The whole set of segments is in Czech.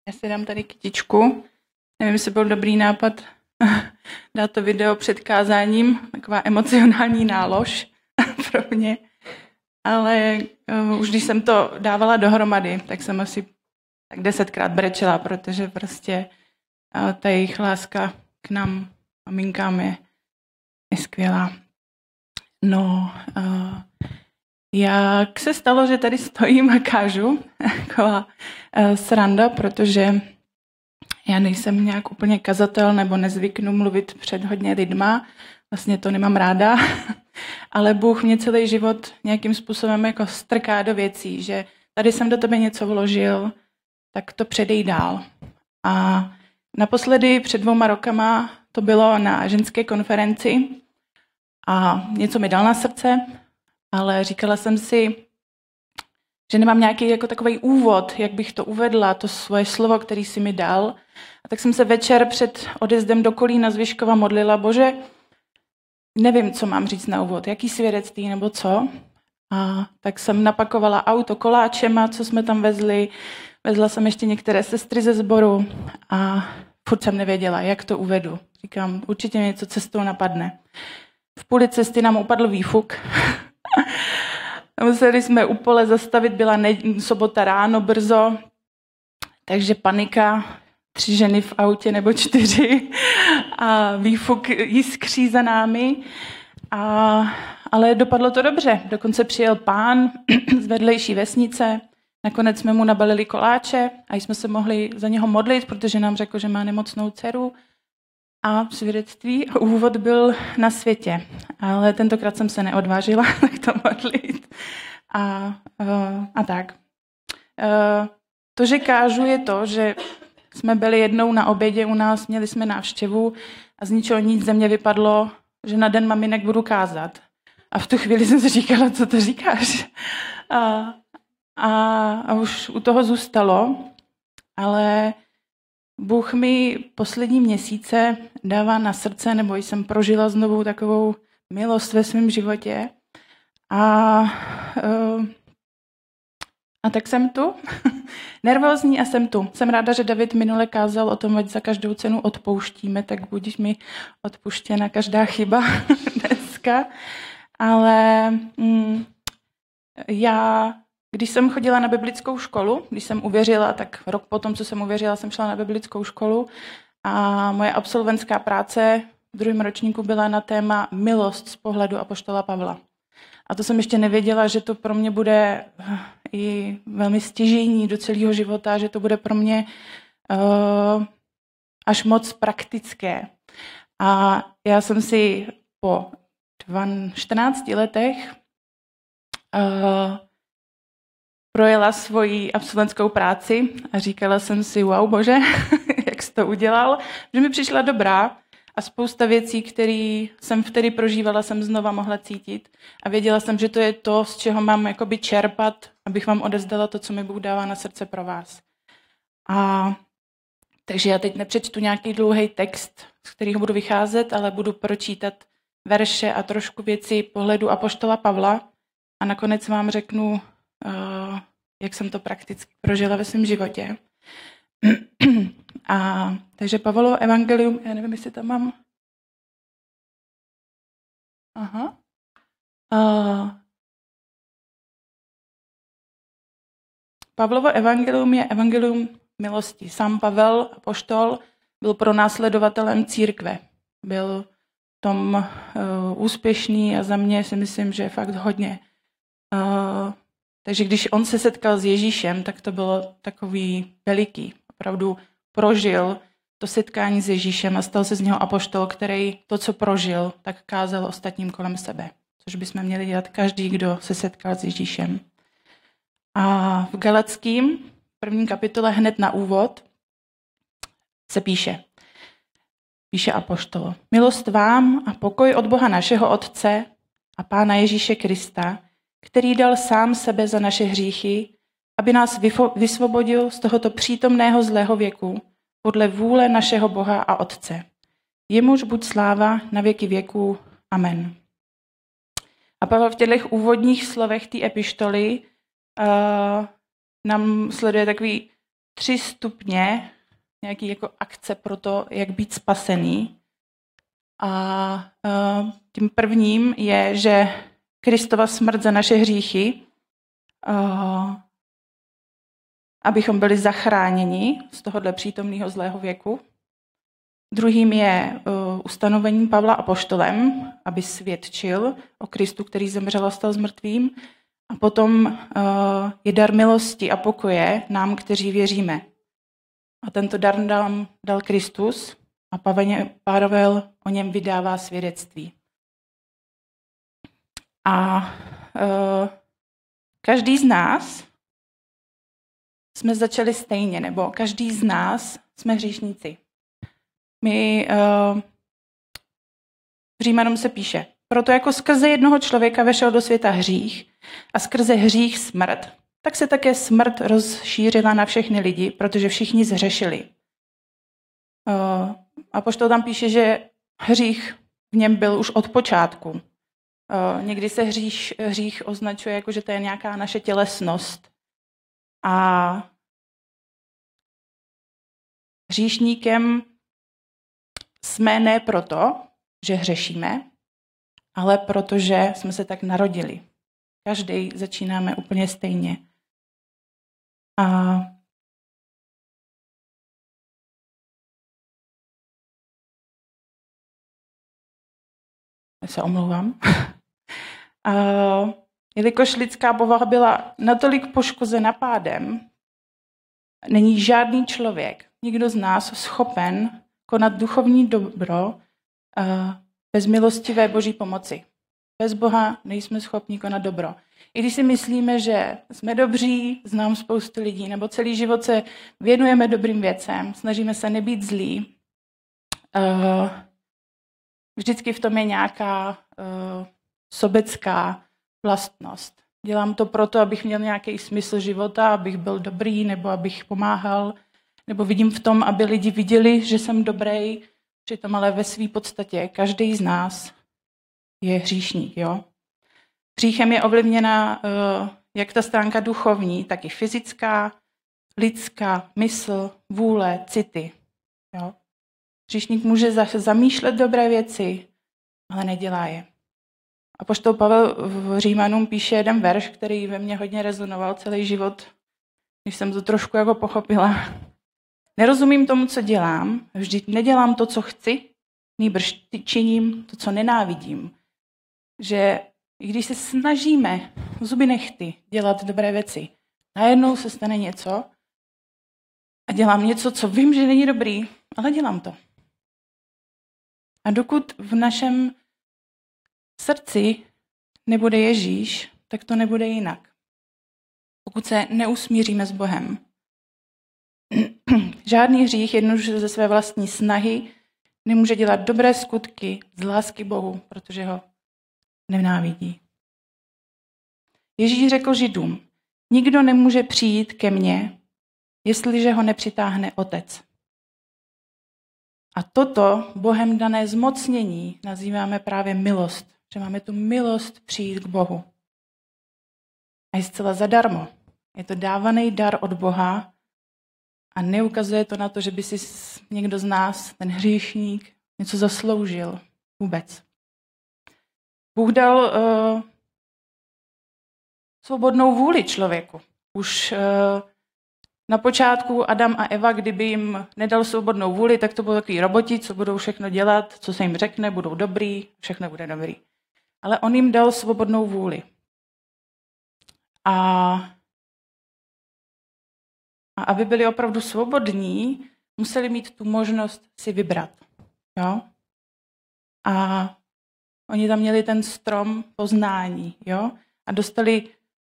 Já si dám tady kytičku. Nevím, jestli byl dobrý nápad dát to video před kázáním, taková emocionální nálož pro mě. Ale už když jsem to dávala dohromady, tak jsem asi tak 10krát brečela, protože prostě ta jejich láska k nám, maminkám, je skvělá. No, jak se stalo, že tady stojím a kážu, taková sranda, protože já nejsem nějak úplně kazatel nebo nezvyknu mluvit před hodně lidma, vlastně to nemám ráda, ale Bůh mě celý život nějakým způsobem jako strká do věcí, že tady jsem do tebe něco vložil, tak to předej dál. A naposledy před 2 rokama to bylo na ženské konferenci a něco mi dal na srdce, ale říkala jsem si, že nemám nějaký jako takový úvod, jak bych to uvedla, to svoje slovo, který si mi dal. A tak jsem se večer před odjezdem do Kolína z Vyškova modlila, Bože, nevím, co mám říct na úvod, jaký svědectví nebo co. A tak jsem napakovala auto koláčema, co jsme tam vezli. Vezla jsem ještě některé sestry ze sboru a furt jsem nevěděla, jak to uvedu. Říkám, určitě mě něco cestou napadne. V půli cesty nám upadl výfuk. Museli jsme u pole zastavit, byla sobota ráno brzo, takže panika, 3 ženy v autě nebo 4 a výfuk jiskří za námi. Ale dopadlo to dobře. Dokonce přijel pán z vedlejší vesnice, nakonec jsme mu nabalili koláče a jsme se mohli za něho modlit, protože nám řekl, že má nemocnou dceru. A svědectví a úvod byl na světě. Ale tentokrát jsem se neodvážila tak to modlit. A tak. To, že kážu, je to, že jsme byli jednou na obědě u nás, měli jsme návštěvu a z ničeho nic ze mě vypadlo, že na den maminek budu kázat. A v tu chvíli jsem si říkala, co to říkáš. A už u toho zůstalo, ale Bůh mi poslední měsíce dává na srdce, nebo jsem prožila znovu takovou milost ve svém životě. A tak jsem tu, nervózní a jsem tu. Jsem ráda, že David minule kázal o tom, ať za každou cenu odpouštíme, tak budíš mi odpuštěna každá chyba dneska. Ale já, když jsem chodila na biblickou školu, když jsem uvěřila, tak rok potom, co jsem uvěřila, jsem šla na biblickou školu a moje absolventská práce v 2. ročníku byla na téma milost z pohledu apoštola Pavla. A to jsem ještě nevěděla, že to pro mě bude i velmi stěžejní do celého života, že to bude pro mě až moc praktické. A já jsem si po 14 letech projela svoji absolventskou práci a říkala jsem si, wow, Bože, jak jsi to udělal, že mi přišla dobrá a spousta věcí, které jsem vtedy prožívala, jsem znova mohla cítit a věděla jsem, že to je to, z čeho mám jakoby čerpat, abych vám odezdala to, co mi Bůh dává na srdce pro vás. Takže já teď nepřečtu nějaký dlouhý text, z kterého budu vycházet, ale budu pročítat verše a trošku věci pohledu apoštola Pavla a nakonec vám řeknu, jak jsem to prakticky prožila ve svém životě. Takže Pavlovo evangelium, já nevím, jestli tam mám. Aha. Pavlovo evangelium je evangelium milosti. Sám Pavel, apoštol, byl pronásledovatelem církve. Byl v tom úspěšný a za mě si myslím, že fakt hodně. Takže když on se setkal s Ježíšem, tak to bylo takový veliký. Opravdu prožil to setkání s Ježíšem a stal se z něho apoštol, který to, co prožil, tak kázal ostatním kolem sebe. Což bychom měli dělat každý, kdo se setkal s Ježíšem. A v Galackým 1. kapitole hned na úvod se píše apoštol. Milost vám a pokoj od Boha našeho Otce a Pána Ježíše Krista, který dal sám sebe za naše hříchy, aby nás vysvobodil z tohoto přítomného zlého věku podle vůle našeho Boha a Otce. Jemuž buď sláva na věky věků. Amen. A Pavel v těchto úvodních slovech té epištoly nám sleduje takový 3 stupně, nějaký jako akce pro to, jak být spasený. A tím prvním je, že Kristova smrt za naše hříchy, abychom byli zachráněni z tohohle přítomného zlého věku. Druhým je ustanovení Pavla apoštolem, aby svědčil o Kristu, který zemřel a stal z mrtvým. A potom je dar milosti a pokoje nám, kteří věříme. A tento dar nám dal Kristus a Pavel o něm vydává svědectví. A každý z nás jsme začali stejně, nebo každý z nás jsme hříšníci. My v Římanům se píše, proto jako skrze jednoho člověka vešel do světa hřích a skrze hřích smrt, tak se také smrt rozšířila na všechny lidi, protože všichni zhřešili. Apoštol tam píše, že hřích v něm byl už od počátku. Někdy se hřích označuje jako, že to je nějaká naše tělesnost. A hříšníkem jsme ne proto, že hřešíme, ale protože jsme se tak narodili. Každý začínáme úplně stejně. A já se omlouvám. Jelikož lidská povaha byla natolik poškozena pádem, není žádný člověk, nikdo z nás schopen konat duchovní dobro bez milostivé Boží pomoci. Bez Boha nejsme schopni konat dobro. I když si myslíme, že jsme dobří, znám spoustu lidí, nebo celý život se věnujeme dobrým věcem, snažíme se nebýt zlí, vždycky v tom je nějaká sobecká vlastnost. Dělám to proto, abych měl nějaký smysl života, abych byl dobrý, nebo abych pomáhal, nebo vidím v tom, aby lidi viděli, že jsem dobrý, přitom ale ve své podstatě každý z nás je hříšník. Jo? Hříchem je ovlivněna jak ta stránka duchovní, tak i fyzická, lidská, mysl, vůle, city. Jo? Hříšník může zamýšlet dobré věci, ale nedělá je. Apoštol Pavel v Římanům píše jeden verš, který ve mně hodně rezonoval celý život, když jsem to trošku jako pochopila. Nerozumím tomu, co dělám, vždyť nedělám to, co chci, nýbrž činím to, co nenávidím. Že i když se snažíme zuby nehty dělat dobré věci, najednou se stane něco a dělám něco, co vím, že není dobrý, ale dělám to. A dokud v našem srdci nebude Ježíš, tak to nebude jinak. Pokud se neusmíříme s Bohem. Žádný hřích jednoduše ze své vlastní snahy nemůže dělat dobré skutky z lásky Bohu, protože ho nenávidí. Ježíš řekl Židům, nikdo nemůže přijít ke mně, jestliže ho nepřitáhne Otec. A toto Bohem dané zmocnění nazýváme právě milost, že máme tu milost přijít k Bohu. A je zcela zadarmo. Je to dávaný dar od Boha a neukazuje to na to, že by si někdo z nás, ten hříšník, něco zasloužil. Vůbec. Bůh dal svobodnou vůli člověku. Už na počátku Adam a Eva, kdyby jim nedal svobodnou vůli, tak to budou takový roboti, co budou všechno dělat, co se jim řekne, budou dobrý, všechno bude dobrý. Ale on jim dal svobodnou vůli. A aby byli opravdu svobodní, museli mít tu možnost si vybrat. Jo? A oni tam měli ten strom poznání. Jo? A dostali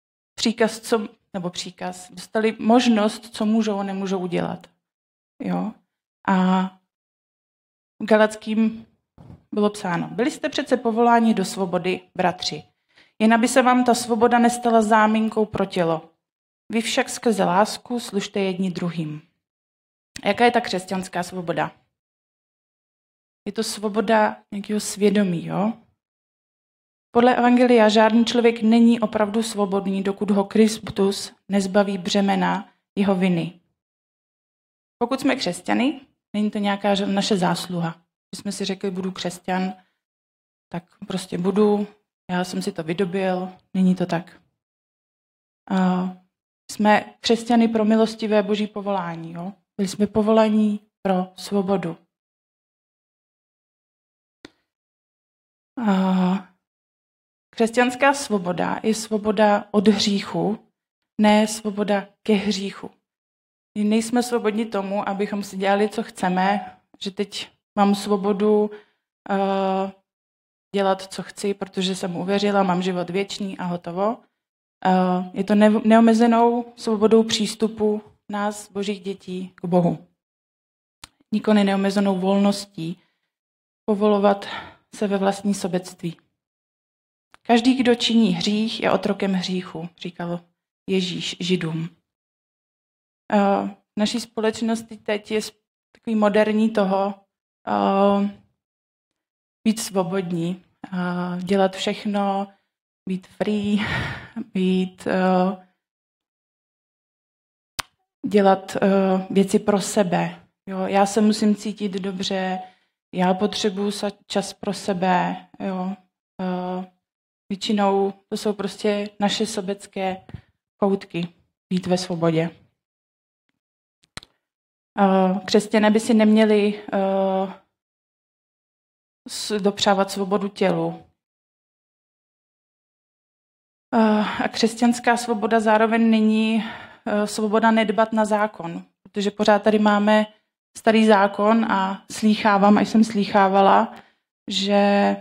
dostali možnost, co můžou a nemůžou udělat. Jo? A v Galackým bylo psáno, byli jste přece povoláni do svobody, bratři. Jen aby se vám ta svoboda nestala záminkou pro tělo. Vy však skrze lásku služte jedni druhým. A jaká je ta křesťanská svoboda? Je to svoboda nějakého svědomí, jo? Podle evangelia žádný člověk není opravdu svobodný, dokud ho Kristus nezbaví břemena jeho viny. pokud jsme křesťany, není to nějaká naše zásluha. Když jsme si řekli, budu křesťan, tak prostě budu, já jsem si to vydobil, není to tak. Jsme křesťany pro milostivé boží povolání. Jo? Byli jsme povolaní pro svobodu. Křesťanská svoboda je svoboda od hříchu, ne svoboda ke hříchu. Nejsme svobodní tomu, abychom si dělali, co chceme, že teď mám svobodu dělat, co chci, protože jsem uvěřila, mám život věčný a hotovo. Je to neomezenou svobodou přístupu nás, božích dětí, k Bohu. Nikoli neomezenou volností povolovat se ve vlastní sobectví. Každý, kdo činí hřích, je otrokem hříchu, říkal Ježíš Židům. V naší společnosti teď je takový moderní toho být svobodní, dělat všechno, být free, dělat věci pro sebe. Jo, já se musím cítit dobře, já potřebuju čas pro sebe. Jo. Většinou to jsou prostě naše sobecké koutky, být ve svobodě. Křesťané by si neměli dopřávat svobodu tělu. A křesťanská svoboda zároveň není svoboda nedbat na zákon, protože pořád tady máme starý zákon a slýchávám, a jsem slýchávala, že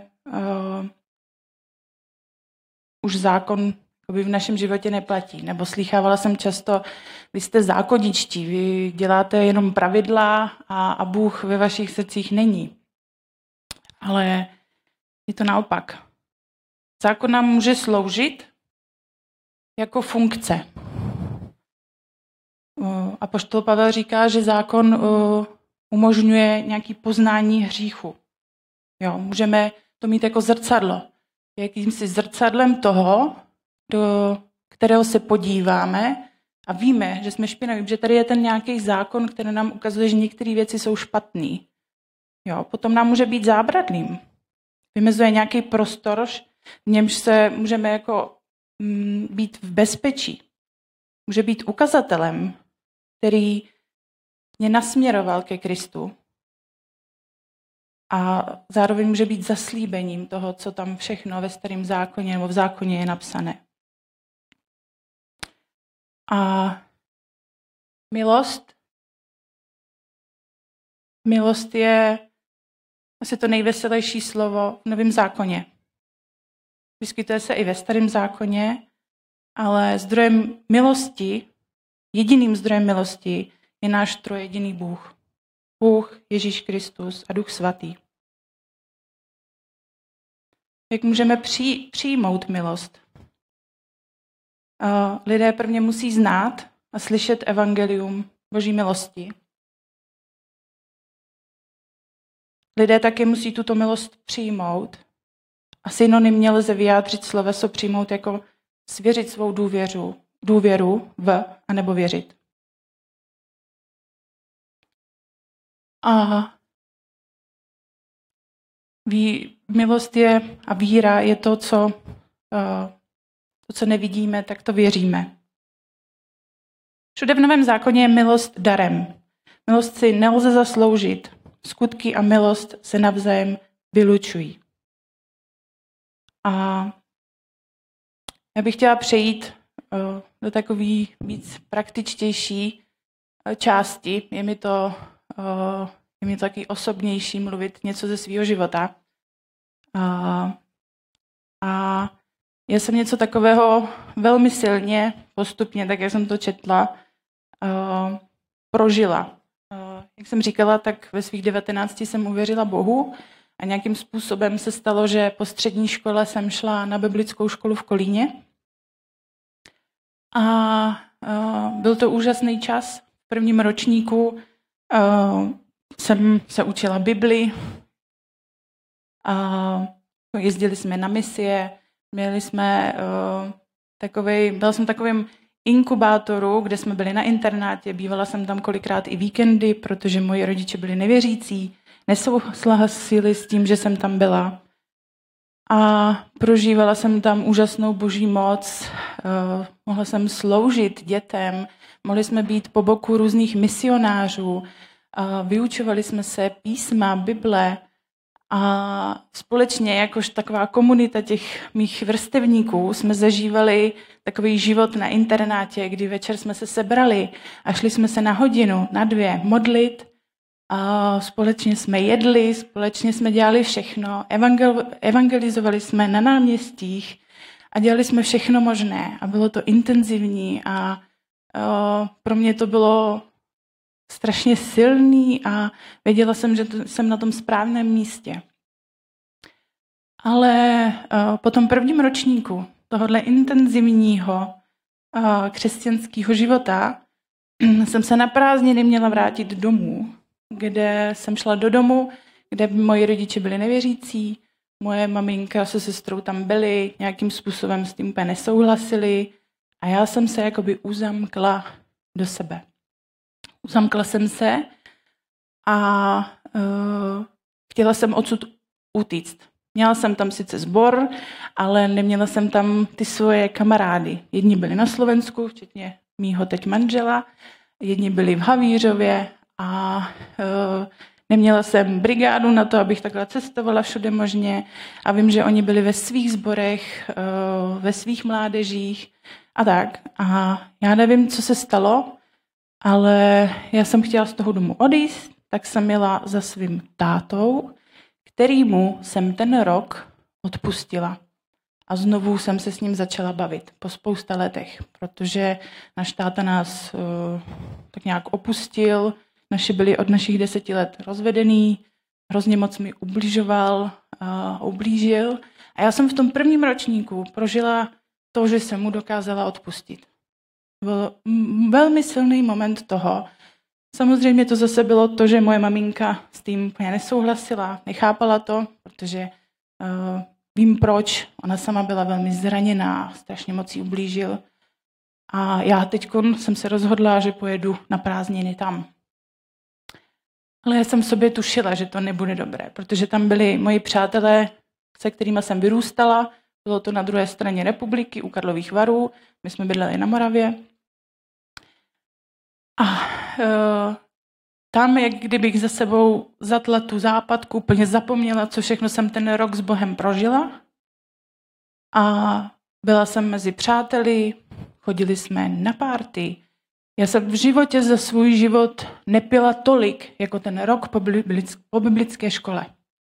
už zákon v našem životě neplatí. Nebo slýchávala jsem často, vy jste zákoničtí, vy děláte jenom pravidla a Bůh ve vašich srdcích není. Ale je to naopak. Zákon nám může sloužit jako funkce. Apoštol Pavel říká, že zákon umožňuje nějaké poznání hříchu. Jo, můžeme to mít jako zrcadlo. Jakýmsi zrcadlem toho, do kterého se podíváme a víme, že jsme špinaví, že tady je ten nějaký zákon, který nám ukazuje, že některé věci jsou špatné. Jo, potom nám může být zábradlým. Vymezuje nějaký prostor, v němž se můžeme jako být v bezpečí. Může být ukazatelem, který mě nasměroval ke Kristu. A zároveň může být zaslíbením toho, co tam všechno ve starém zákoně nebo v zákoně je napsané. A milost je asi to nejveselější slovo v Novém zákoně. Vyskytuje se i ve starém zákoně, ale zdrojem milosti, jediným zdrojem milosti je náš trojjediný Bůh. Bůh, Ježíš Kristus a Duch Svatý. Jak můžeme přijmout milost? Lidé prvně musí znát a slyšet evangelium Boží milosti. Lidé také musí tuto milost přijmout a synonymně lze vyjádřit sloveso přijmout jako svěřit svou důvěru v anebo věřit. A milost je a víra je to, co nevidíme, tak to věříme. Všude v Novém zákoně je milost darem. Milost si nelze zasloužit. Skutky a milost se navzájem vylučují. A já bych chtěla přejít do takové víc praktičtější části. Je mi to taky osobnější mluvit něco ze svého života. A já jsem něco takového velmi silně, postupně, tak jak jsem to četla, prožila. Jak jsem říkala, tak ve svých 19 jsem uvěřila Bohu a nějakým způsobem se stalo, že po střední škole jsem šla na biblickou školu v Kolíně. A byl to úžasný čas. V prvním ročníku jsem se učila Bibli. Jezdili jsme na misie, byla jsem takovým inkubátoru, kde jsme byli na internátě. Bývala jsem tam kolikrát i víkendy, protože moji rodiče byli nevěřící, nesouhlasili s tím, že jsem tam byla. A prožívala jsem tam úžasnou boží moc, mohla jsem sloužit dětem, mohli jsme být po boku různých misionářů, vyučovali jsme se písma, Bible a společně, jakož taková komunita těch mých vrstevníků, jsme zažívali takový život na internátě, kdy večer jsme se sebrali a šli jsme se na hodinu, na 2 modlit. A společně jsme jedli, společně jsme dělali všechno, evangelizovali jsme na náměstích a dělali jsme všechno možné. A bylo to intenzivní a pro mě to bylo strašně silný a věděla jsem, že jsem na tom správném místě. Ale po tom prvním ročníku tohohle intenzivního křesťanského života jsem se na prázdniny měla vrátit domů, kde jsem šla do domu, kde moji rodiče byli nevěřící, moje maminka se sestrou tam byli, nějakým způsobem s tím úplně nesouhlasili a já jsem se jakoby uzamkla do sebe. Uzamkla jsem se a chtěla jsem odsud utíct. Měla jsem tam sice sbor, ale neměla jsem tam ty svoje kamarády. Jedni byli na Slovensku, včetně mýho teď manžela, jedni byli v Havířově a neměla jsem brigádu na to, abych takhle cestovala všude možně a vím, že oni byli ve svých sborech, ve svých mládežích a tak. A já nevím, co se stalo, ale já jsem chtěla z toho domu odejít, tak jsem jela za svým tátou, kterýmu jsem ten rok odpustila. A znovu jsem se s ním začala bavit po spousta letech, protože náš táta nás tak nějak opustil, naši byli od našich 10 let rozvedený, hrozně moc mi ublížil. A já jsem v tom prvním ročníku prožila to, že jsem mu dokázala odpustit. Byl velmi silný moment toho. Samozřejmě to zase bylo to, že moje maminka s tím úplně nesouhlasila, nechápala to, protože vím proč. Ona sama byla velmi zraněná, strašně moc jí ublížil. A já teď jsem se rozhodla, že pojedu na prázdniny tam. Ale já jsem v sobě tušila, že to nebude dobré, protože tam byli moji přátelé, se kterými jsem vyrůstala. Bylo to na druhé straně republiky, u Karlových Varů. My jsme bydleli na Moravě. A tam, jak kdybych za sebou zatla tu západku, úplně zapomněla, co všechno jsem ten rok s Bohem prožila. A byla jsem mezi přáteli, chodili jsme na párty. Já jsem v životě za svůj život nepila tolik, jako ten rok po biblické škole.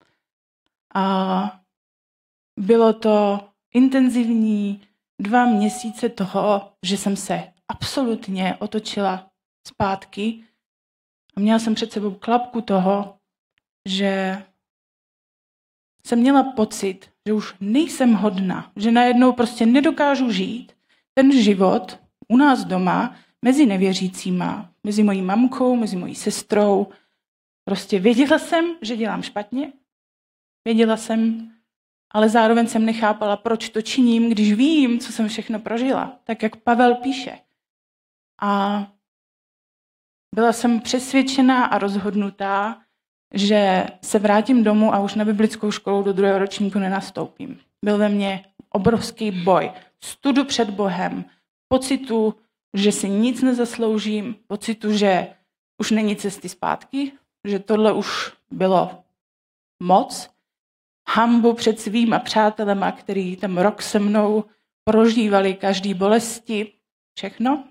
A bylo to intenzivní 2 měsíce toho, že jsem se absolutně otočila zpátky a měla jsem před sebou klapku toho, že jsem měla pocit, že už nejsem hodna, že najednou prostě nedokážu žít ten život u nás doma, mezi nevěřícíma, mezi mojí mamkou, mezi mojí sestrou. Prostě věděla jsem, že dělám špatně, věděla jsem, ale zároveň jsem nechápala, proč to činím, když vím, co jsem všechno prožila, tak jak Pavel píše. A byla jsem přesvědčená a rozhodnutá, že se vrátím domů a už na biblickou školu do 2. ročníku nenastoupím. Byl ve mně obrovský boj, studu před Bohem, pocitu, že si nic nezasloužím, pocitu, že už není cesty zpátky, že tohle už bylo moc, hanbu před svýma přátelema, který ten rok se mnou prožívali každý bolesti, všechno.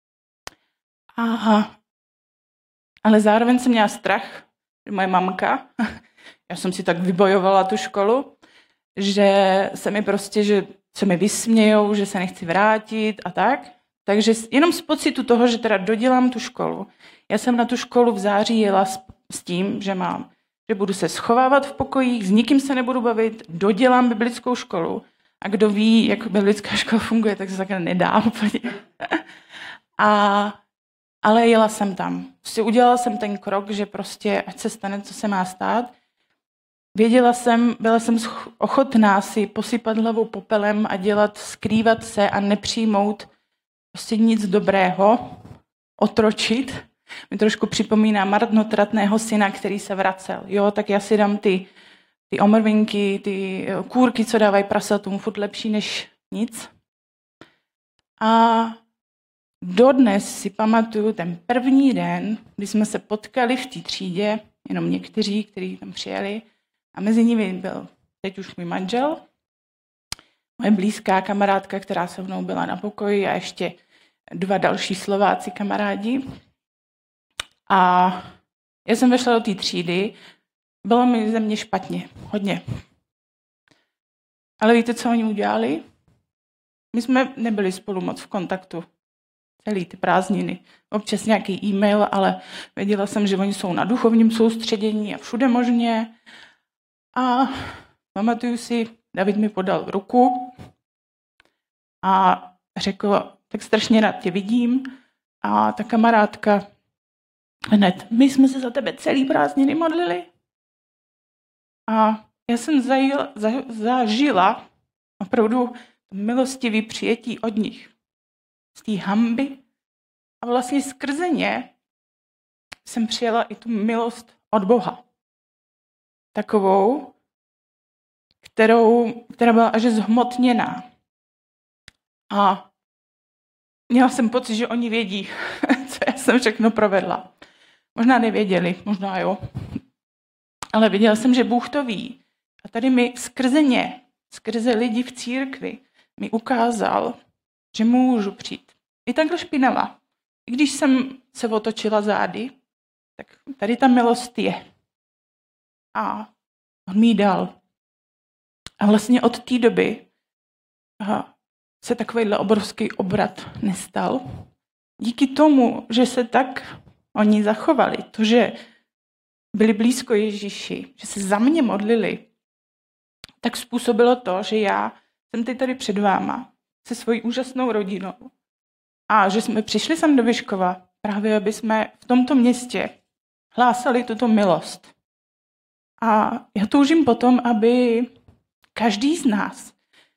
Ale zároveň jsem měla strach, že moje mamka, já jsem si tak vybojovala tu školu, že se mi vysmějou, že se nechci vrátit a tak. Takže jenom z pocitu toho, že teda dodělám tu školu. Já jsem na tu školu v září jela s tím, že budu se schovávat v pokojích, s nikým se nebudu bavit, dodělám biblickou školu. A kdo ví, jak biblická škola funguje, tak se takhle nedá úplně. Ale jela jsem tam. Udělala jsem ten krok, že prostě ať se stane, co se má stát. Byla jsem ochotná si posypat hlavu popelem a skrývat se a nepřijmout prostě nic dobrého, otročit. Mi trošku připomíná marnotratného syna, který se vracel. Jo, tak já si dám ty omrvinky, ty kůrky, co dávají prasatům, furt lepší než nic. A dodnes si pamatuju ten první den, kdy jsme se potkali v té třídě, jenom někteří, kteří tam přijeli, a mezi nimi byl teď už můj manžel, moje blízká kamarádka, která se mnou byla na pokoji, a ještě 2 další Slováci kamarádi. A já jsem vešla do té třídy, bylo mi ze mě špatně, hodně. Ale víte, co oni udělali? My jsme nebyli spolu moc v kontaktu celý ty prázdniny. Občas nějaký e-mail, ale věděla jsem, že oni jsou na duchovním soustředění a všude možně. A pamatuju si, David mi podal ruku a řekl, tak strašně rád tě vidím. A ta kamarádka hned, my jsme se za tebe celý prázdniny modlili. A já jsem zažila opravdu milostivý přijetí od nich. Z té hanby. A vlastně skrze ně jsem přijala i tu milost od Boha. Takovou, která byla až zhmotněná. A měla jsem pocit, že oni vědí, co já jsem všechno provedla. Možná nevěděli, možná jo. Ale věděla jsem, že Bůh to ví. A tady mi skrze ně, skrze lidi v církvi, mi ukázal, že můžu přijít. I takhle špinavá. I když jsem se otočila zády, tak tady ta milost je. A on mi ji dal. A vlastně od té doby se takovýhle obrovský obrat nestal. Díky tomu, že se tak oni zachovali, to, že byli blízko Ježíši, že se za mě modlili, tak způsobilo to, že já jsem teď tady před váma se svojí úžasnou rodinou a že jsme přišli sem do Vyškova právě, aby jsme v tomto městě hlásali tuto milost. A já toužím potom, aby každý z nás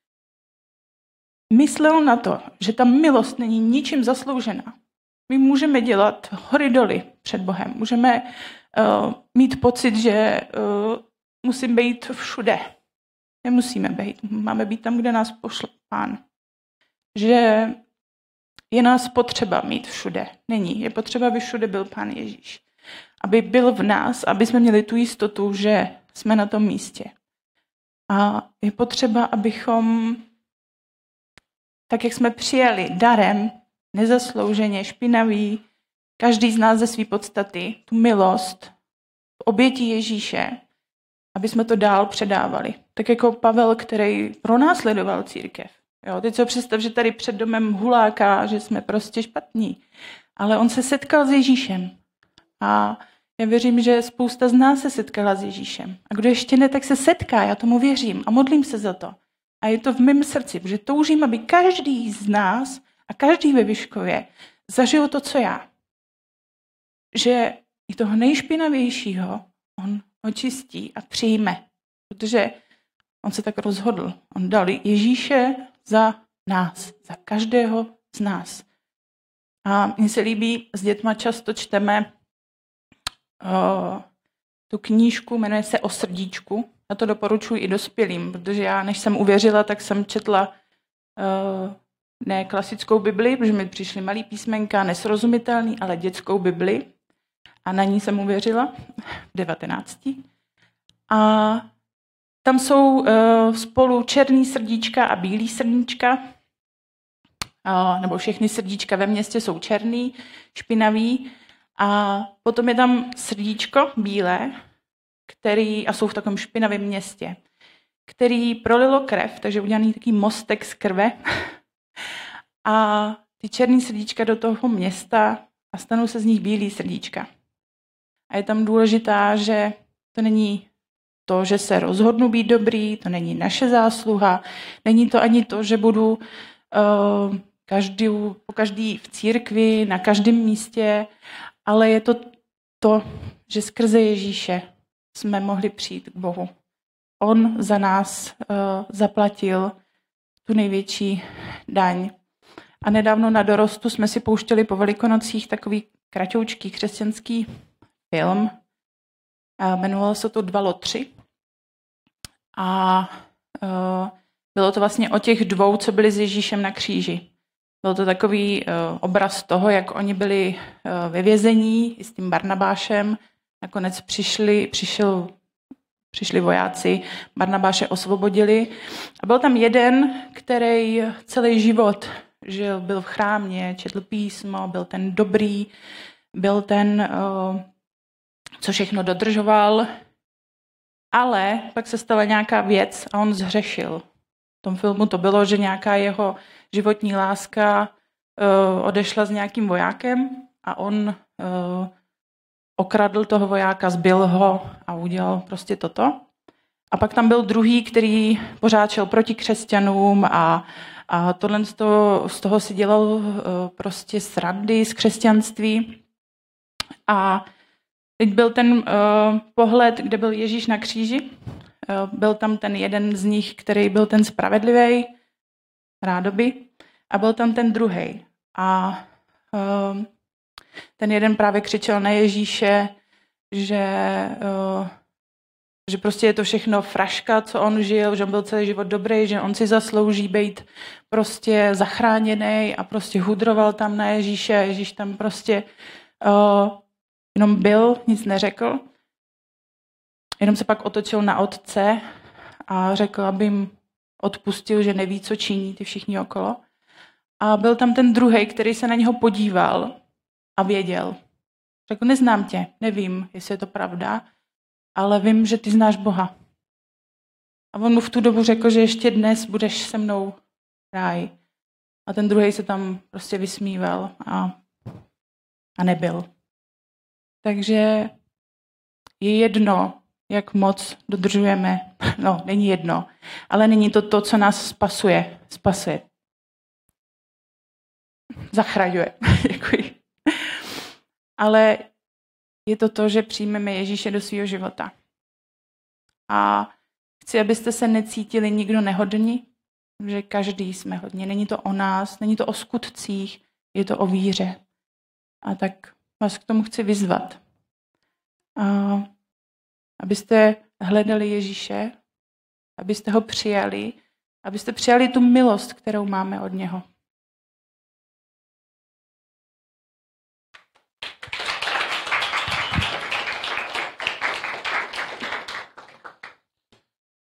myslel na to, že ta milost není ničím zasloužená. My můžeme dělat hory doly před Bohem. Můžeme mít pocit, že musím být všude. Nemusíme být. Máme být tam, kde nás pošle Pán. Že je nás potřeba mít všude. Není. Je potřeba, aby všude byl Pán Ježíš. Aby byl v nás, aby jsme měli tu jistotu, že jsme na tom místě. A je potřeba, abychom, tak jak jsme přijali darem, nezaslouženě, špinavý, každý z nás ze své podstaty, tu milost v oběti Ježíše, aby jsme to dál předávali. Tak jako Pavel, který pronásledoval církev. Jo, teď si představ, že tady před domem huláká, že jsme prostě špatní. Ale on se setkal s Ježíšem. A já věřím, že spousta z nás se setkala s Ježíšem. A kdo ještě ne, tak se setká, já tomu věřím a modlím se za to. A je to v mém srdci, protože toužím, aby každý z nás a každý ve Vyškově zažil to, co já. Že i toho nejšpinavějšího on očistí a přijme. Protože on se tak rozhodl. On dal Ježíše za nás, za každého z nás. A mně se líbí, s dětma často čteme tu knížku, jmenuje se O srdíčku. Já to doporučuji i dospělým, protože já, než jsem uvěřila, tak jsem četla ne klasickou Bibli, protože mi přišly malý písmenka, nesrozumitelný, ale dětskou Bibli. A na ní jsem uvěřila v 19. A tam jsou spolu černý srdíčka a bílý srdíčka, nebo všechny srdíčka ve městě jsou černý, špinavý. A potom je tam srdíčko bílé, a jsou v takovém špinavém městě, který prolilo krev, takže udělaný taký mostek z krve. A ty černý srdíčka do toho města a stanou se z nich bílý srdíčka. A je tam důležitá, že to není to, že se rozhodnu být dobrý, to není naše zásluha, není to ani to, že budu každý v církvi, na každém místě, ale je to, že skrze Ježíše jsme mohli přijít k Bohu. On za nás zaplatil tu největší daň. A nedávno na dorostu jsme si pouštěli po Velikonocích takový kratoučký křesťanský film. Jmenovalo se to 2 lotři. A bylo to vlastně o těch 2, co byli s Ježíšem na kříži. Byl to takový obraz toho, jak oni byli ve vězení s tím Barnabášem. Nakonec přišli vojáci, Barnabáše osvobodili. A byl tam jeden, který celý život žil, byl v chrámě, četl písmo, byl ten dobrý, byl ten, co všechno dodržoval. Ale pak se stala nějaká věc a on zhřešil. V tom filmu to bylo, že nějaká jeho životní láska odešla s nějakým vojákem a on okradl toho vojáka, zbil ho a udělal prostě toto. A pak tam byl druhý, který pořád šel proti křesťanům a tohle z toho si dělal prostě srandy z křesťanství. A teď byl ten pohled, kde byl Ježíš na kříži. Byl tam ten jeden z nich, který byl ten spravedlivý, rádoby, a byl tam ten druhej. A ten jeden právě křičel na Ježíše, že prostě je to všechno fraška, co on žil, že on byl celý život dobrý, že on si zaslouží být prostě zachráněný a prostě hudroval tam na Ježíše. Ježíš tam prostě jenom byl, nic neřekl. Jenom se pak otočil na otce a řekl, aby jim odpustil, že neví, co činí ty všichni okolo. A byl tam ten druhej, který se na něho podíval a věděl. Řekl, neznám tě, nevím, jestli je to pravda, ale vím, že ty znáš Boha. A on mu v tu dobu řekl, že ještě dnes budeš se mnou v ráji. A ten druhej se tam prostě vysmíval a nebyl. Takže je jedno, jak moc dodržujeme. No, není jedno. Ale není to, co nás spasuje. Zachraňuje. Děkuji. Ale je to, že přijmeme Ježíše do svého života. A chci, abyste se necítili nikdo nehodní, že každý jsme hodní. Není to o nás, není to o skutcích, je to o víře. A tak vás k tomu chci vyzvat. Abyste hledali Ježíše, abyste ho přijali, abyste přijali tu milost, kterou máme od něho.